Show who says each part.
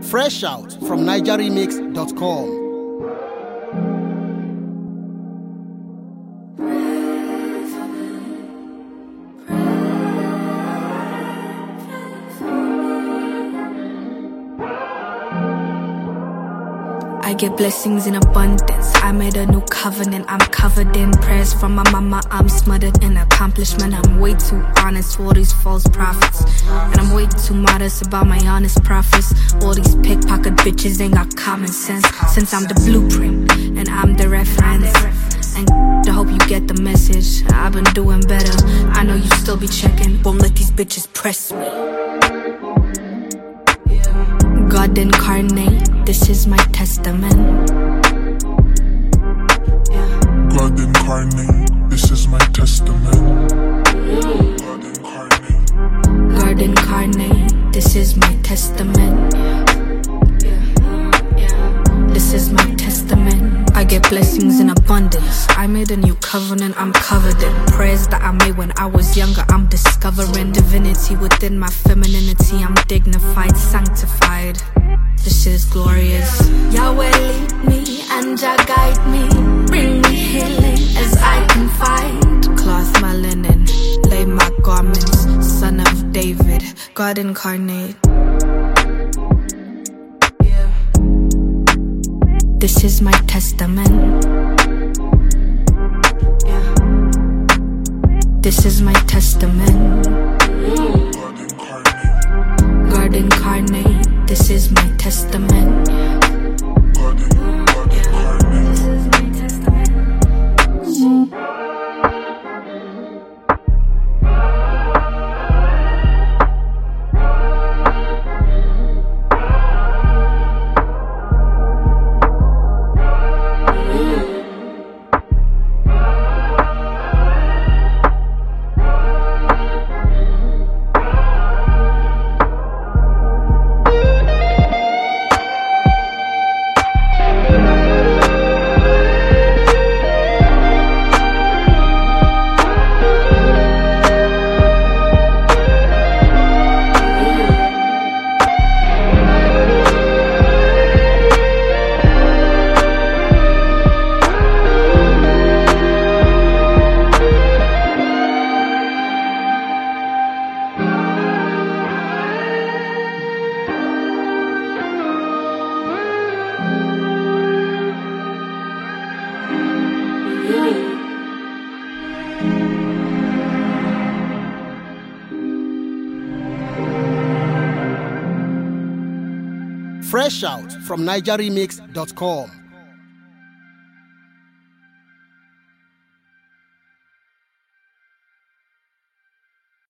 Speaker 1: Fresh out from NigerRemix.com.
Speaker 2: I get blessings in abundance. I made a new covenant. I'm covered in prayers from my mama. I'm smothered in accomplishment. I'm way too honest for all these false prophets, and I'm way too modest about my honest profits. All these pickpocket bitches ain't got common sense. Since I'm the blueprint and I'm the reference, and I hope you get the message. I've been doing better. I know you still be checking. Won't let these bitches press me. God incarnate, this is my testament.
Speaker 3: God incarnate, this is my testament. God incarnate.
Speaker 2: God incarnate, this is my testament. This is my testament. I get blessings in abundance. I made a new covenant. I'm covered in prayers that I made when I was younger. I'm discovering divinity within my femininity. I'm dignified, sanctified. This shit is glorious. Yahweh lead me and Jah guide me. Bring me healing as I can find. Cloth my linen, lay my garments. Son of David, God incarnate. This is my testament. This is my testament. God incarnate. This is my testament. This is my testament.
Speaker 1: Fresh out from NigerRemix.com.